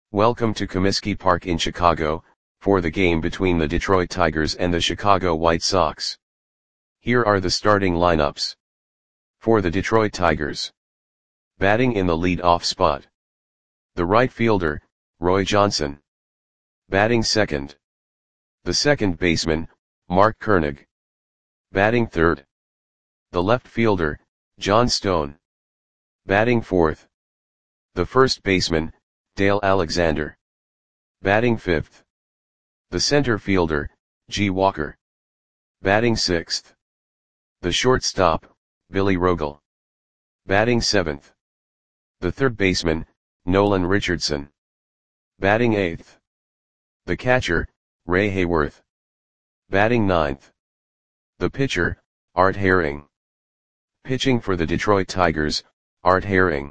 Welcome to Comiskey Park in Chicago, for the game between the Detroit Tigers and the Chicago White Sox. Here are the starting lineups. For the Detroit Tigers. Batting in the lead-off spot. The right fielder, Roy Johnson. Batting second. The second baseman, Mark Koenig. Batting third. The left fielder, John Stone. Batting fourth. The first baseman, Dale Alexander. Batting fifth. The center fielder, G. Walker. Batting sixth. The shortstop, Billy Rogel. Batting seventh. The third baseman, Nolan Richardson. Batting eighth. The catcher, Ray Hayworth. Batting ninth. The pitcher, Art Herring. Pitching for the Detroit Tigers, Art Herring.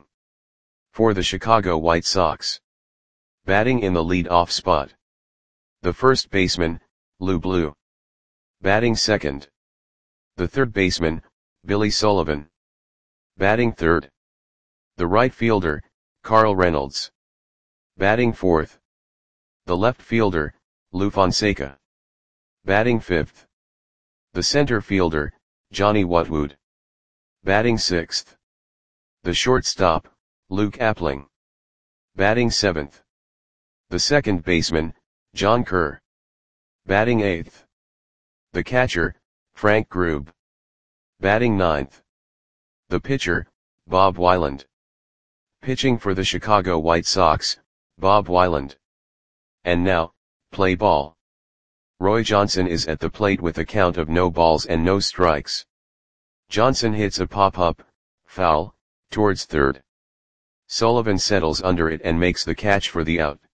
For the Chicago White Sox. Batting in the lead-off spot. The first baseman, Lou Blue. Batting second. The third baseman, Billy Sullivan. Batting third. The right fielder, Carl Reynolds. Batting fourth. The left fielder, Lou Fonseca. Batting fifth. The center fielder, Johnny Watwood. Batting sixth. The shortstop, Luke Appling. Batting seventh. The second baseman, John Kerr. Batting eighth. The catcher, Frank Grube. Batting ninth. The pitcher, Bob Weiland. Pitching for the Chicago White Sox, Bob Weiland. And now, play ball. Roy Johnson is at the plate with a count of no balls and no strikes. Johnson hits a pop-up, foul, towards third. Sullivan settles under it and makes the catch for the out.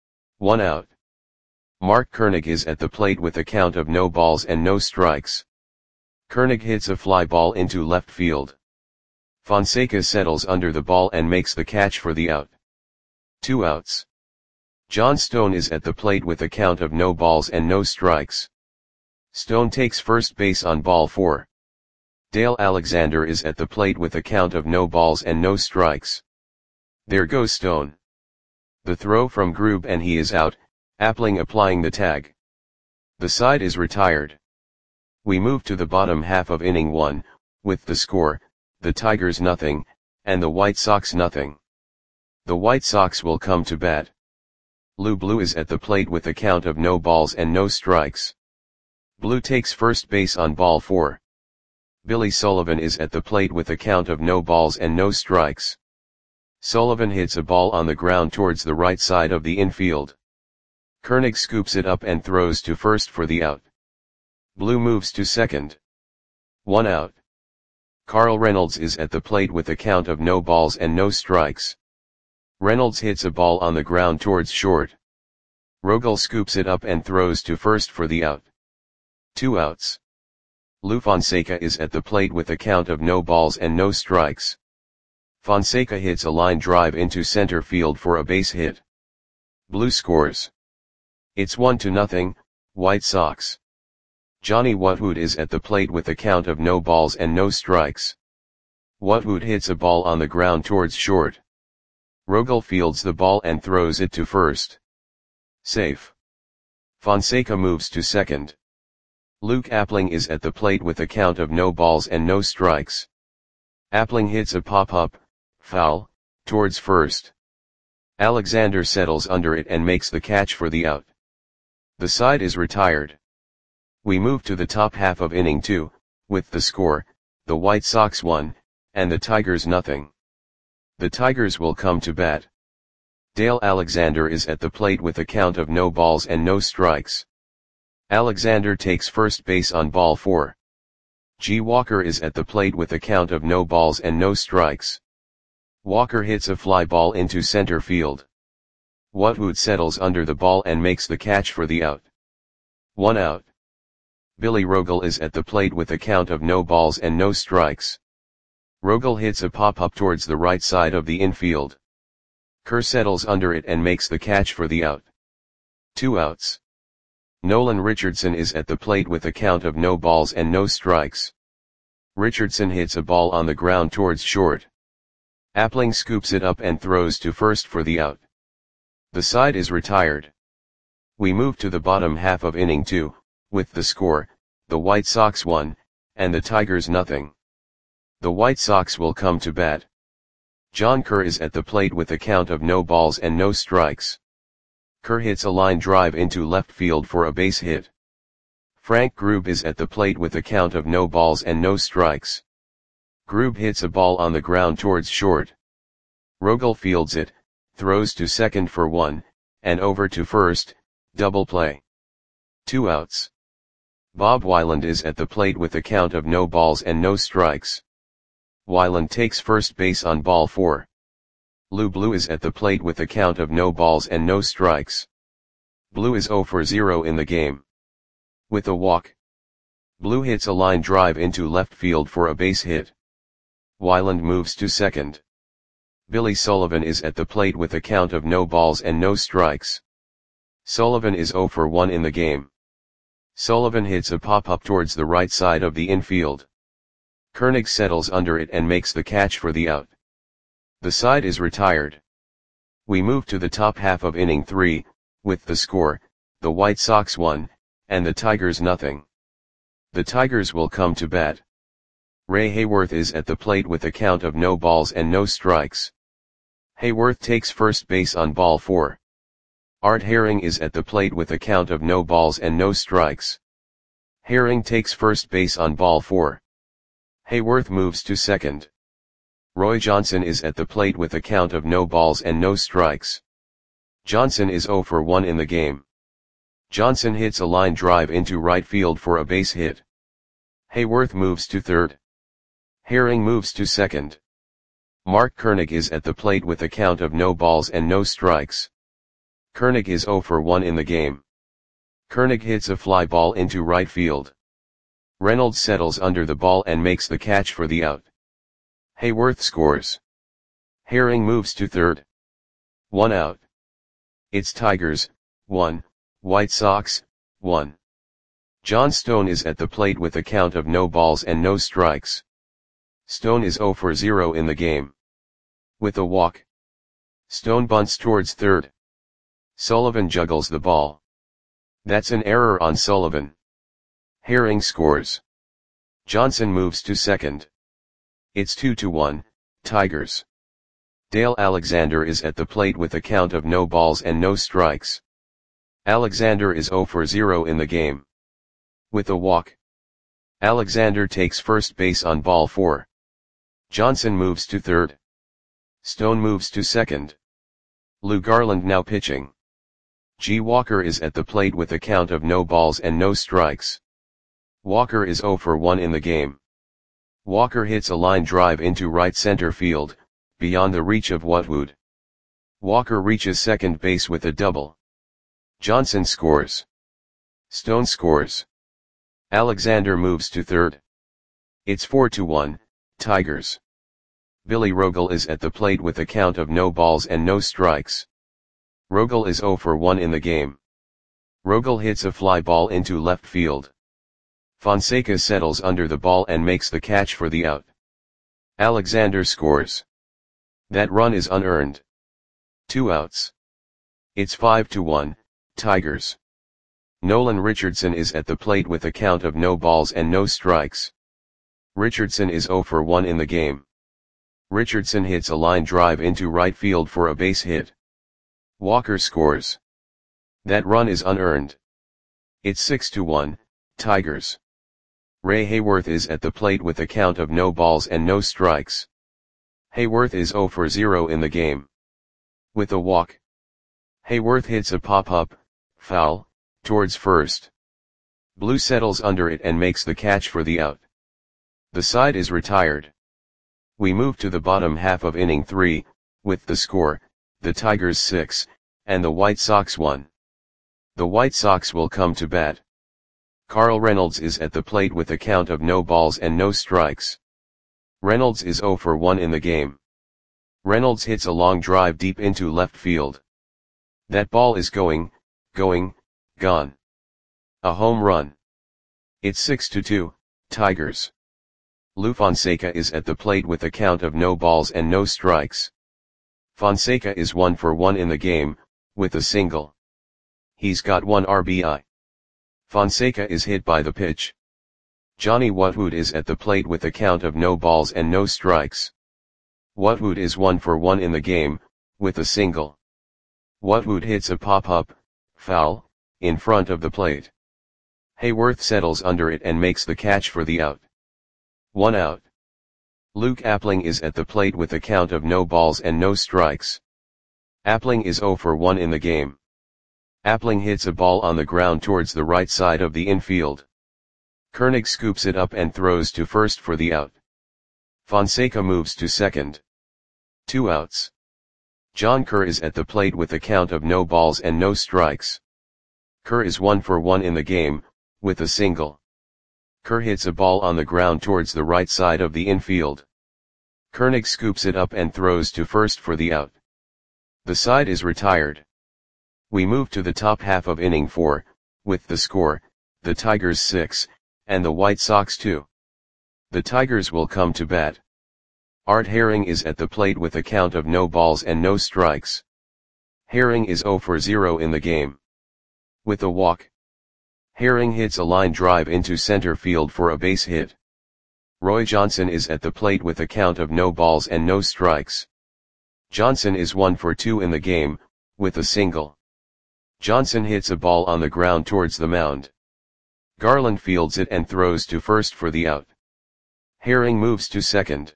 1 out. Mark Koenig is at the plate with a count of no balls and no strikes. Koenig hits a fly ball into left field. Fonseca settles under the ball and makes the catch for the out. 2 outs. John Stone is at the plate with a count of no balls and no strikes. Stone takes first base on ball 4. Dale Alexander is at the plate with a count of no balls and no strikes. There goes Stone. The throw from Grube and he is out, Appling applying the tag. The side is retired. We move to the bottom half of inning 1, with the score, the Tigers nothing, and the White Sox nothing. The White Sox will come to bat. Lou Blue is at the plate with a count of no balls and no strikes. Blue takes first base on ball 4. Billy Sullivan is at the plate with a count of no balls and no strikes. Sullivan hits a ball on the ground towards the right side of the infield. Koenig scoops it up and throws to first for the out. Blue moves to second. 1 out. Carl Reynolds is at the plate with a count of no balls and no strikes. Reynolds hits a ball on the ground towards short. Rogel scoops it up and throws to first for the out. 2 outs. Lou Fonseca is at the plate with a count of no balls and no strikes. Fonseca hits a line drive into center field for a base hit. Blue scores. It's 1-0, White Sox. Johnny Watwood is at the plate with a count of no balls and no strikes. Watwood hits a ball on the ground towards short. Rogel fields the ball and throws it to first. Safe. Fonseca moves to second. Luke Appling is at the plate with a count of no balls and no strikes. Appling hits a pop-up, foul, towards first. Alexander settles under it and makes the catch for the out. The side is retired. We move to the top half of inning 2, with the score, the White Sox 1, and the Tigers nothing. The Tigers will come to bat. Dale Alexander is at the plate with a count of no balls and no strikes. Alexander takes first base on ball 4. G. Walker is at the plate with a count of no balls and no strikes. Walker hits a fly ball into center field. Watwood settles under the ball and makes the catch for the out. 1 out. Billy Rogel is at the plate with a count of no balls and no strikes. Rogel hits a pop-up towards the right side of the infield. Kerr settles under it and makes the catch for the out. 2 outs. Nolan Richardson is at the plate with a count of no balls and no strikes. Richardson hits a ball on the ground towards short. Appling scoops it up and throws to first for the out. The side is retired. We move to the bottom half of inning 2, with the score, the White Sox 1, and the Tigers nothing. The White Sox will come to bat. John Kerr is at the plate with a count of no balls and no strikes. Kerr hits a line drive into left field for a base hit. Frank Grube is at the plate with a count of no balls and no strikes. Grube hits a ball on the ground towards short. Rogel fields it, throws to second for 1, and over to first, double play. 2 outs. Bob Weiland is at the plate with a count of no balls and no strikes. Weiland takes first base on ball 4. Lou Blue is at the plate with a count of no balls and no strikes. Blue is 0 for 0 in the game. With a walk, Blue hits a line drive into left field for a base hit. Weiland moves to second. Billy Sullivan is at the plate with a count of no balls and no strikes. Sullivan is 0 for 1 in the game. Sullivan hits a pop-up towards the right side of the infield. Koenig settles under it and makes the catch for the out. The side is retired. We move to the top half of inning 3, with the score, the White Sox 1, and the Tigers nothing. The Tigers will come to bat. Ray Hayworth is at the plate with a count of no balls and no strikes. Hayworth takes first base on ball 4. Art Herring is at the plate with a count of no balls and no strikes. Herring takes first base on ball 4. Hayworth moves to second. Roy Johnson is at the plate with a count of no balls and no strikes. Johnson is 0 for 1 in the game. Johnson hits a line drive into right field for a base hit. Hayworth moves to third. Herring moves to second. Mark Koenig is at the plate with a count of no balls and no strikes. Koenig is 0 for 1 in the game. Koenig hits a fly ball into right field. Reynolds settles under the ball and makes the catch for the out. Hayworth scores. Herring moves to third. 1 out. It's Tigers, 1, White Sox, 1. John Stone is at the plate with a count of no balls and no strikes. Stone is 0 for 0 in the game. With a walk, Stone bunts towards third. Sullivan juggles the ball. That's an error on Sullivan. Herring scores. Johnson moves to second. It's 2-1, Tigers. Dale Alexander is at the plate with a count of no balls and no strikes. Alexander is 0 for 0 in the game. With a walk, Alexander takes first base on ball 4. Johnson moves to third. Stone moves to second. Lou Garland now pitching. G. Walker is at the plate with a count of no balls and no strikes. Walker is 0 for 1 in the game. Walker hits a line drive into right center field, beyond the reach of Whatwood. Walker reaches second base with a double. Johnson scores. Stone scores. Alexander moves to third. It's 4-1, Tigers. Billy Rogel is at the plate with a count of no balls and no strikes. Rogel is 0 for 1 in the game. Rogel hits a fly ball into left field. Fonseca settles under the ball and makes the catch for the out. Alexander scores. That run is unearned. 2 outs. It's 5-1, Tigers. Nolan Richardson is at the plate with a count of no balls and no strikes. Richardson is 0 for 1 in the game. Richardson hits a line drive into right field for a base hit. Walker scores. That run is unearned. It's 6-1, Tigers. Ray Hayworth is at the plate with a count of no balls and no strikes. Hayworth is 0 for 0 in the game. With a walk, Hayworth hits a pop-up, foul, towards first. Blue settles under it and makes the catch for the out. The side is retired. We move to the bottom half of inning 3, with the score, the Tigers 6, and the White Sox 1. The White Sox will come to bat. Carl Reynolds is at the plate with a count of no balls and no strikes. Reynolds is 0 for 1 in the game. Reynolds hits a long drive deep into left field. That ball is gone. A home run. It's 6-2, Tigers. Lou Fonseca is at the plate with a count of no balls and no strikes. Fonseca is 1 for 1 in the game, with a single. He's got 1 RBI. Fonseca is hit by the pitch. Johnny Whatwood is at the plate with a count of no balls and no strikes. Whatwood is 1 for 1 in the game, with a single. Whatwood hits a pop-up, foul, in front of the plate. Hayworth settles under it and makes the catch for the out. 1 out. Luke Appling is at the plate with a count of no balls and no strikes. Appling is 0 for 1 in the game. Appling hits a ball on the ground towards the right side of the infield. Koenig scoops it up and throws to first for the out. Fonseca moves to second. 2 outs. John Kerr is at the plate with a count of no balls and no strikes. Kerr is 1 for 1 in the game, with a single. Kerr hits a ball on the ground towards the right side of the infield. Koenig scoops it up and throws to first for the out. The side is retired. We move to the top half of inning 4, with the score, the Tigers 6, and the White Sox 2. The Tigers will come to bat. Art Herring is at the plate with a count of no balls and no strikes. Herring is 0 for 0 in the game. With a walk. Herring hits a line drive into center field for a base hit. Roy Johnson is at the plate with a count of no balls and no strikes. Johnson is 1 for 2 in the game, with a single. Johnson hits a ball on the ground towards the mound. Garland fields it and throws to first for the out. Herring moves to second.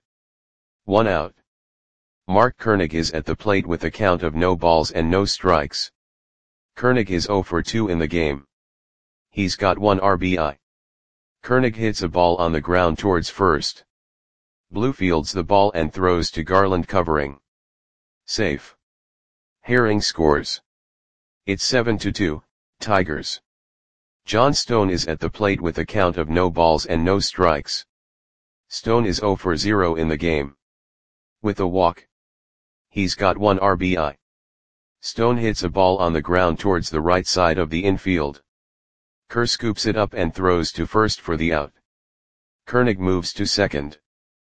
1 out. Mark Koenig is at the plate with a count of no balls and no strikes. Koenig is 0 for 2 in the game. He's got 1 RBI. Koenig hits a ball on the ground towards first. Blue fields the ball and throws to Garland covering. Safe. Herring scores. It's 7-2, Tigers. John Stone is at the plate with a count of no balls and no strikes. Stone is 0 for 0 in the game. With a walk. He's got 1 RBI. Stone hits a ball on the ground towards the right side of the infield. Kerr scoops it up and throws to first for the out. Koenig moves to second.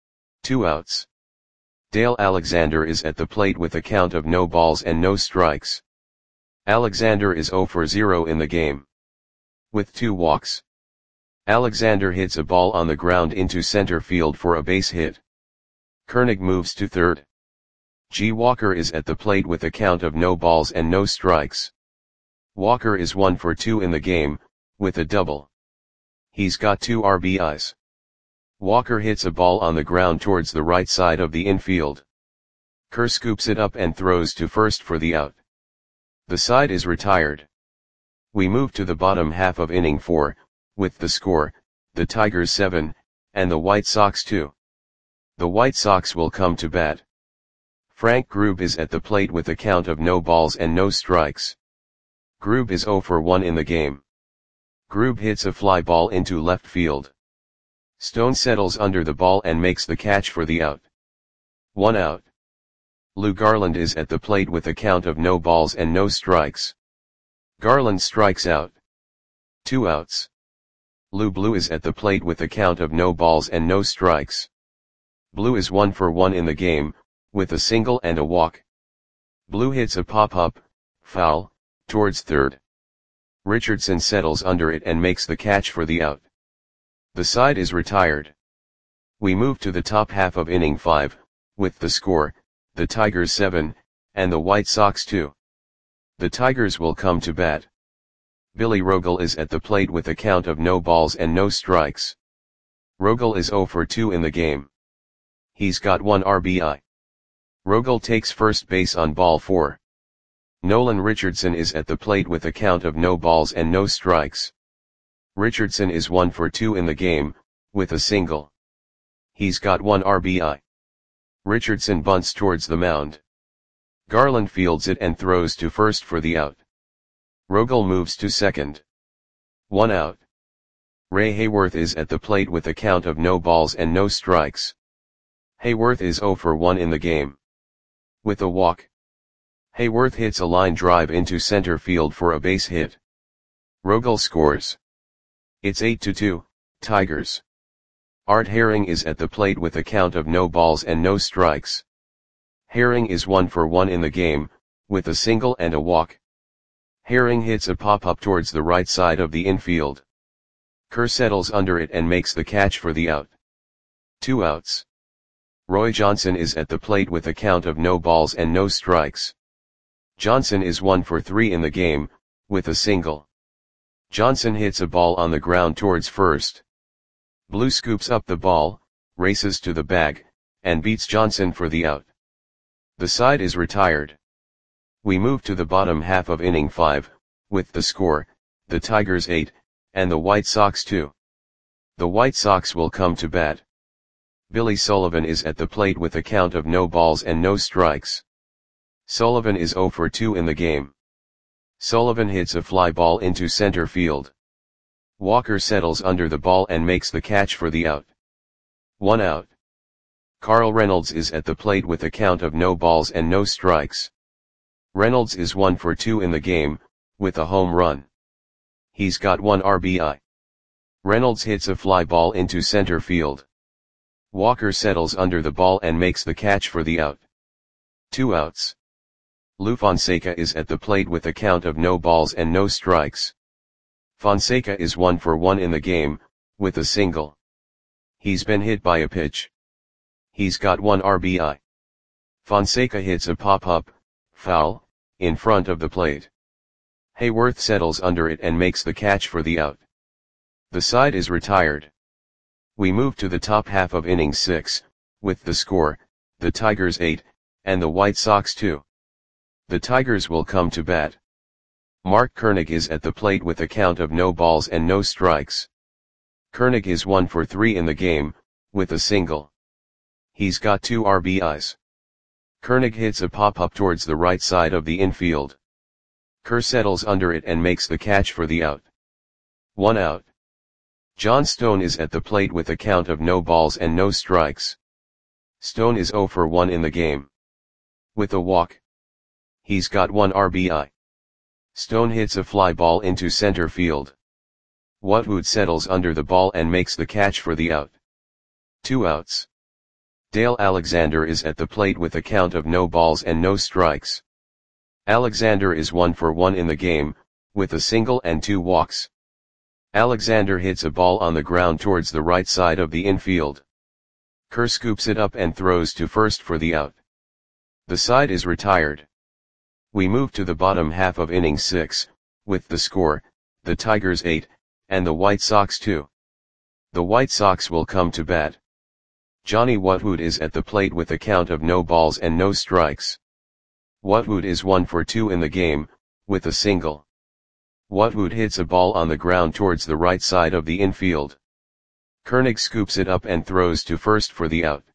2 outs. Dale Alexander is at the plate with a count of no balls and no strikes. Alexander is 0 for 0 in the game. With 2 walks. Alexander hits a ball on the ground into center field for a base hit. Koenig moves to third. G. Walker is at the plate with a count of no balls and no strikes. Walker is 1 for 2 in the game, with a double. He's got 2 RBIs. Walker hits a ball on the ground towards the right side of the infield. Kerr scoops it up and throws to first for the out. The side is retired. We move to the bottom half of inning 4, with the score, the Tigers 7, and the White Sox 2. The White Sox will come to bat. Frank Grube is at the plate with a count of no balls and no strikes. Grube is 0 for 1 in the game. Grube hits a fly ball into left field. Stone settles under the ball and makes the catch for the out. 1 out. Lou Garland is at the plate with a count of no balls and no strikes. Garland strikes out. 2 outs. Lou Blue is at the plate with a count of no balls and no strikes. Blue is 1 for 1 in the game, with a single and a walk. Blue hits a pop-up, foul, towards third. Richardson settles under it and makes the catch for the out. The side is retired. We move to the top half of inning 5, with the score, the Tigers 7, and the White Sox 2. The Tigers will come to bat. Billy Rogel is at the plate with a count of no balls and no strikes. Rogel is 0 for 2 in the game. He's got 1 RBI. Rogel takes first base on ball 4. Nolan Richardson is at the plate with a count of no balls and no strikes. Richardson is 1 for 2 in the game, with a single. He's got 1 RBI. Richardson bunts towards the mound. Garland fields it and throws to first for the out. Rogel moves to second. 1 out. Ray Hayworth is at the plate with a count of no balls and no strikes. Hayworth is 0 for 1 in the game. With a walk. Hayworth hits a line drive into center field for a base hit. Rogel scores. It's 8-2, Tigers. Art Herring is at the plate with a count of no balls and no strikes. Herring is 1 for 1 in the game, with a single and a walk. Herring hits a pop-up towards the right side of the infield. Kerr settles under it and makes the catch for the out. 2 outs. Roy Johnson is at the plate with a count of no balls and no strikes. Johnson is 1 for 3 in the game, with a single. Johnson hits a ball on the ground towards first. Blue scoops up the ball, races to the bag, and beats Johnson for the out. The side is retired. We move to the bottom half of inning 5, with the score, the Tigers 8, and the White Sox 2. The White Sox will come to bat. Billy Sullivan is at the plate with a count of no balls and no strikes. Sullivan is 0 for 2 in the game. Sullivan hits a fly ball into center field. Walker settles under the ball and makes the catch for the out. 1 out. Carl Reynolds is at the plate with a count of no balls and no strikes. Reynolds is 1 for 2 in the game, with a home run. He's got 1 RBI. Reynolds hits a fly ball into center field. Walker settles under the ball and makes the catch for the out. 2 outs. Lou Fonseca is at the plate with a count of no balls and no strikes. Fonseca is 1 for 1 in the game, with a single. He's been hit by a pitch. He's got 1 RBI. Fonseca hits a pop-up, foul, in front of the plate. Hayworth settles under it and makes the catch for the out. The side is retired. We move to the top half of inning 6, with the score, the Tigers 8, and the White Sox 2. The Tigers will come to bat. Mark Koenig is at the plate with a count of no balls and no strikes. Koenig is 1 for 3 in the game, with a single. He's got 2 RBIs. Koenig hits a pop-up towards the right side of the infield. Kerr settles under it and makes the catch for the out. 1 out. John Stone is at the plate with a count of no balls and no strikes. Stone is 0 for 1 in the game. With a walk. He's got 1 RBI. Stone hits a fly ball into center field. Watwood settles under the ball and makes the catch for the out. 2 outs. Dale Alexander is at the plate with a count of no balls and no strikes. Alexander is 1 for 1 in the game, with a single and 2 walks. Alexander hits a ball on the ground towards the right side of the infield. Kerr scoops it up and throws to first for the out. The side is retired. We move to the bottom half of inning 6, with the score, the Tigers 8, and the White Sox 2. The White Sox will come to bat. Johnny Watwood is at the plate with a count of no balls and no strikes. Watwood is 1 for 2 in the game, with a single. Watwood hits a ball on the ground towards the right side of the infield. Koenig scoops it up and throws to first for the out.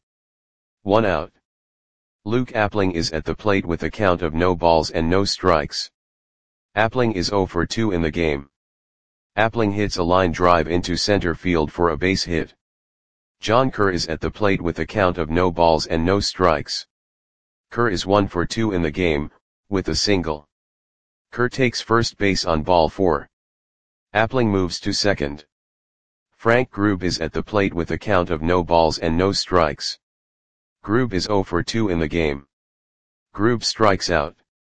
1 out. Luke Appling is at the plate with a count of no balls and no strikes. Appling is 0 for 2 in the game. Appling hits a line drive into center field for a base hit. John Kerr is at the plate with a count of no balls and no strikes. Kerr is 1 for 2 in the game, with a single. Kerr takes first base on ball 4. Appling moves to second. Frank Grube is at the plate with a count of no balls and no strikes. Grube is 0 for 2 in the game. Grube strikes out.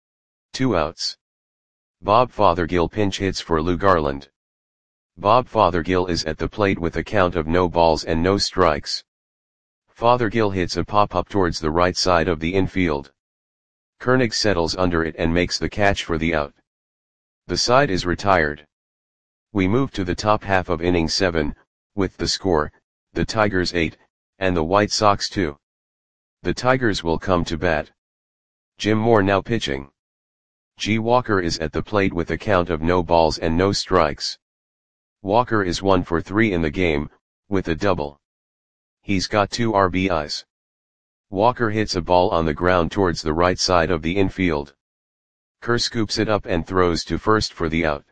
2 outs. Bob Fothergill pinch hits for Lou Garland. Bob Fothergill is at the plate with a count of no balls and no strikes. Fothergill hits a pop-up towards the right side of the infield. Koenig settles under it and makes the catch for the out. The side is retired. We move to the top half of inning 7, with the score, the Tigers 8, and the White Sox 2. The Tigers will come to bat. Jim Moore now pitching. G. Walker is at the plate with a count of no balls and no strikes. Walker is 1 for 3 in the game, with a double. He's got 2 RBIs. Walker hits a ball on the ground towards the right side of the infield. Kerr scoops it up and throws to first for the out.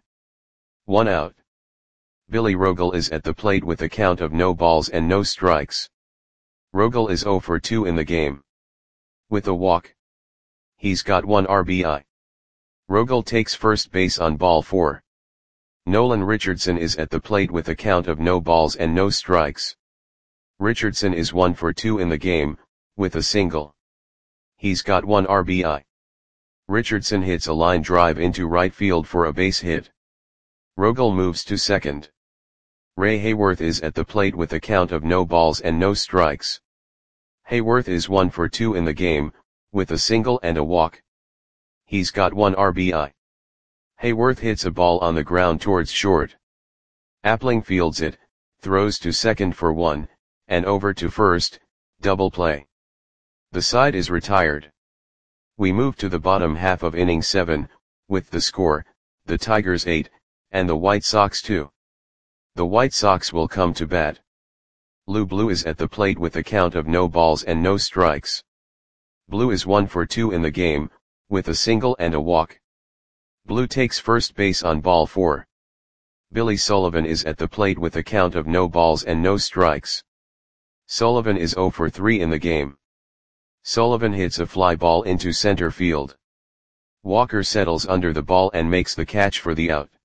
1 out. Billy Rogel is at the plate with a count of no balls and no strikes. Rogel is 0 for 2 in the game. With a walk. He's got 1 RBI. Rogel takes first base on ball 4. Nolan Richardson is at the plate with a count of no balls and no strikes. Richardson is 1 for 2 in the game, with a single. He's got 1 RBI. Richardson hits a line drive into right field for a base hit. Rogel moves to second. Ray Hayworth is at the plate with a count of no balls and no strikes. Hayworth is 1 for 2 in the game, with a single and a walk. He's got 1 RBI. Hayworth hits a ball on the ground towards short. Appling fields it, throws to second for 1, and over to first, double play. The side is retired. We move to the bottom half of inning 7, with the score, the Tigers 8, and the White Sox 2. The White Sox will come to bat. Lou Blue is at the plate with a count of no balls and no strikes. Blue is 1 for 2 in the game, with a single and a walk. Blue takes first base on ball 4. Billy Sullivan is at the plate with a count of no balls and no strikes. Sullivan is 0 for 3 in the game. Sullivan hits a fly ball into center field. Walker settles under the ball and makes the catch for the out.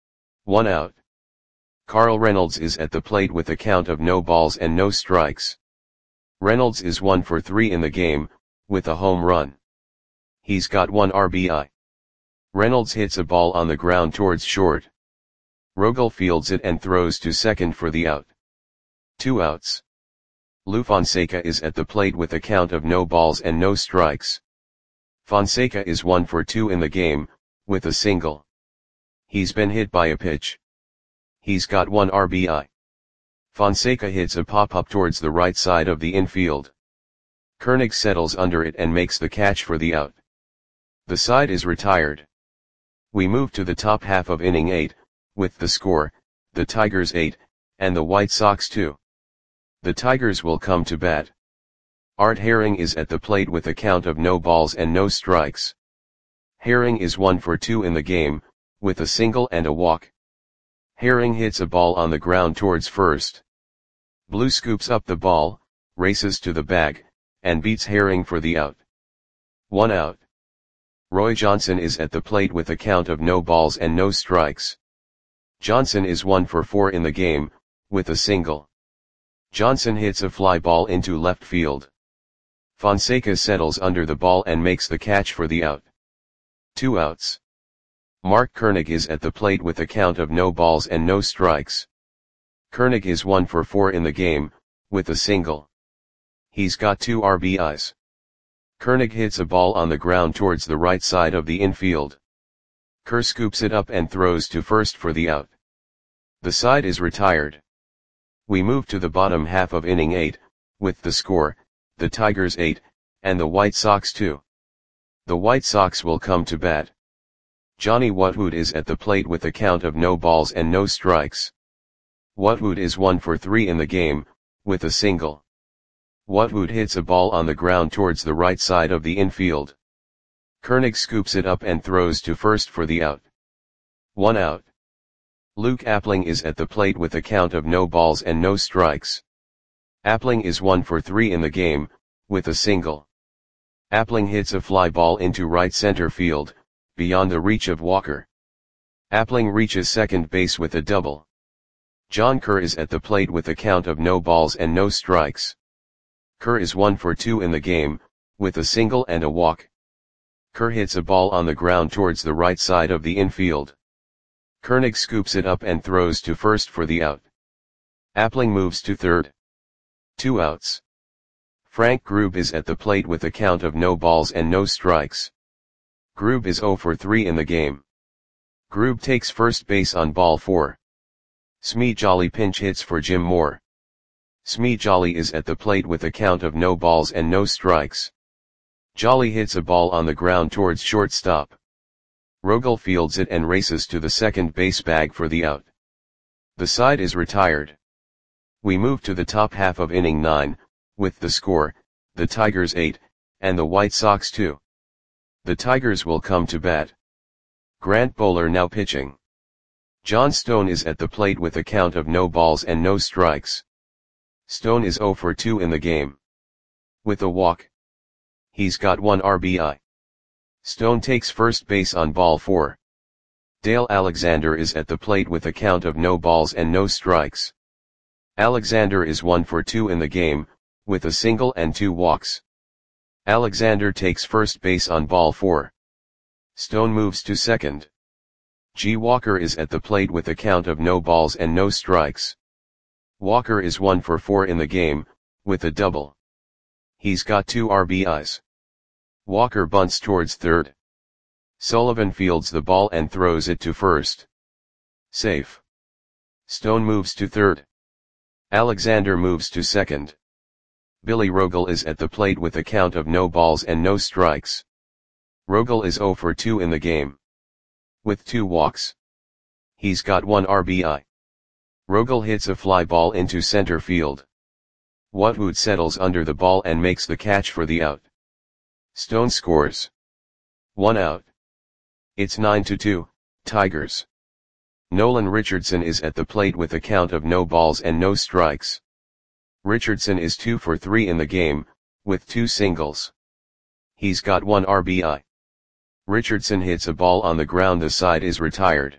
1 out. Carl Reynolds is at the plate with a count of no balls and no strikes. Reynolds is 1 for 3 in the game, with a home run. He's got 1 RBI. Reynolds hits a ball on the ground towards short. Rogel fields it and throws to second for the out. 2 outs. Lou Fonseca is at the plate with a count of no balls and no strikes. Fonseca is 1 for 2 in the game, with a single. He's been hit by a pitch. He's got 1 RBI. Fonseca hits a pop-up towards the right side of the infield. Koenig settles under it and makes the catch for the out. The side is retired. We move to the top half of inning 8, with the score, the Tigers 8, and the White Sox 2. The Tigers will come to bat. Art Herring is at the plate with a count of no balls and no strikes. Herring is 1 for 2 in the game, with a single and a walk. Herring hits a ball on the ground towards first. Blue scoops up the ball, races to the bag, and beats Herring for the out. 1 out. Roy Johnson is at the plate with a count of no balls and no strikes. Johnson is 1 for 4 in the game, with a single. Johnson hits a fly ball into left field. Fonseca settles under the ball and makes the catch for the out. 2 outs. Mark Koenig is at the plate with a count of no balls and no strikes. Koenig is 1 for 4 in the game, with a single. He's got 2 RBIs. Koenig hits a ball on the ground towards the right side of the infield. Kerr scoops it up and throws to first for the out. The side is retired. We move to the bottom half of inning 8, with the score, the Tigers 8, and the White Sox 2. The White Sox will come to bat. Johnny Whatwood is at the plate with a count of no balls and no strikes. Whatwood is 1 for 3 in the game, with a single. Whatwood hits a ball on the ground towards the right side of the infield. Koenig scoops it up and throws to first for the out. 1 out. Luke Appling is at the plate with a count of no balls and no strikes. Appling is 1 for 3 in the game, with a single. Appling hits a fly ball into right center field, beyond the reach of Walker. Appling reaches second base with a double. John Kerr is at the plate with a count of no balls and no strikes. Kerr is 1 for 2 in the game, with a single and a walk. Kerr hits a ball on the ground towards the right side of the infield. Koenig scoops it up and throws to first for the out. Appling moves to third. 2 outs. Frank Grube is at the plate with a count of no balls and no strikes. Grube is 0 for 3 in the game. Grube takes first base on ball 4. Smee Jolly pinch hits for Jim Moore. Smee Jolly is at the plate with a count of no balls and no strikes. Jolly hits a ball on the ground towards shortstop. Rogel fields it and races to the second base bag for the out. The side is retired. We move to the top half of inning 9, with the score, the Tigers 8, and the White Sox 2. The Tigers will come to bat. Grant Bowler now pitching. John Stone is at the plate with a count of no balls and no strikes. Stone is 0 for 2 in the game. With a walk. He's got 1 RBI. Stone takes first base on ball 4. Dale Alexander is at the plate with a count of no balls and no strikes. Alexander is 1 for 2 in the game, with a single and 2 walks. Alexander takes first base on ball 4. Stone moves to second. G. Walker is at the plate with a count of no balls and no strikes. Walker is 1 for 4 in the game, with a double. He's got 2 RBIs. Walker bunts towards third. Sullivan fields the ball and throws it to first. Safe. Stone moves to third. Alexander moves to second. Billy Rogel is at the plate with a count of no balls and no strikes. Rogel is 0 for 2 in the game, with 2 walks. He's got 1 RBI. Rogel hits a fly ball into center field. Watwood settles under the ball and makes the catch for the out. Stone scores. 1 out. It's 9-2, Tigers. Nolan Richardson is at the plate with a count of no balls and no strikes. Richardson is 2 for 3 in the game, with 2 singles. He's got 1 RBI. Richardson hits a ball on the ground, the side is retired.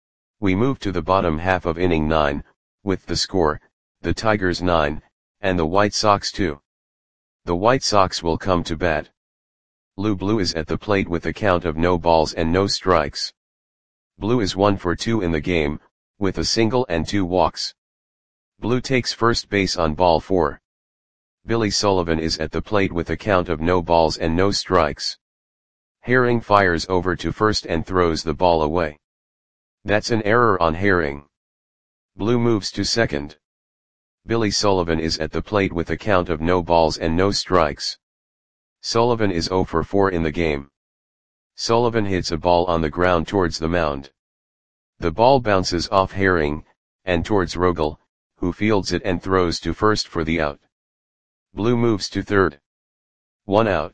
We move to the bottom half of inning 9, with the score, the Tigers 9, and the White Sox 2. The White Sox will come to bat. Lou Blue is at the plate with a count of no balls and no strikes. Blue is 1 for 2 in the game, with a single and 2 walks. Blue takes first base on ball 4. Billy Sullivan is at the plate with a count of no balls and no strikes. Herring fires over to first and throws the ball away. That's an error on Herring. Blue moves to second. Billy Sullivan is at the plate with a count of no balls and no strikes. Sullivan is 0 for 4 in the game. Sullivan hits a ball on the ground towards the mound. The ball bounces off Herring, and towards Rogel, who fields it and throws to first for the out. Blue moves to third. 1 out.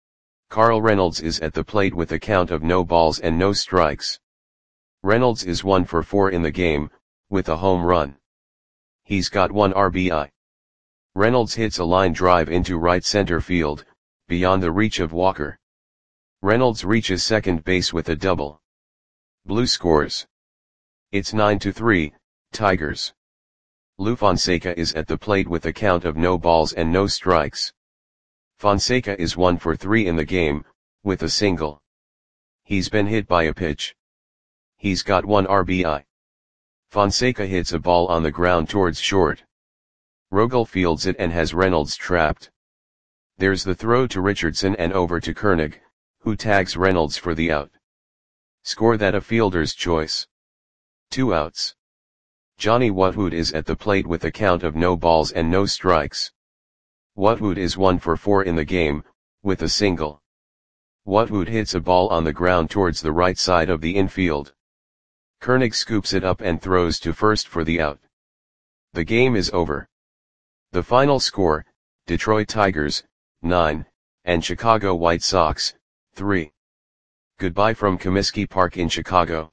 Carl Reynolds is at the plate with a count of no balls and no strikes. Reynolds is 1 for 4 in the game, with a home run. He's got 1 RBI. Reynolds hits a line drive into right center field, beyond the reach of Walker. Reynolds reaches second base with a double. Blue scores. It's 9-3, Tigers. Lou Fonseca is at the plate with a count of no balls and no strikes. Fonseca is 1 for 3 in the game, with a single. He's been hit by a pitch. He's got 1 RBI. Fonseca hits a ball on the ground towards short. Rogel fields it and has Reynolds trapped. There's the throw to Richardson and over to Koenig, who tags Reynolds for the out. Score that a fielder's choice. 2 outs. Johnny Watwood is at the plate with a count of no balls and no strikes. Watwood is 1 for 4 in the game, with a single. Watwood hits a ball on the ground towards the right side of the infield. Koenig scoops it up and throws to first for the out. The game is over. The final score, Detroit Tigers, 9, and Chicago White Sox, 3. Goodbye from Comiskey Park in Chicago.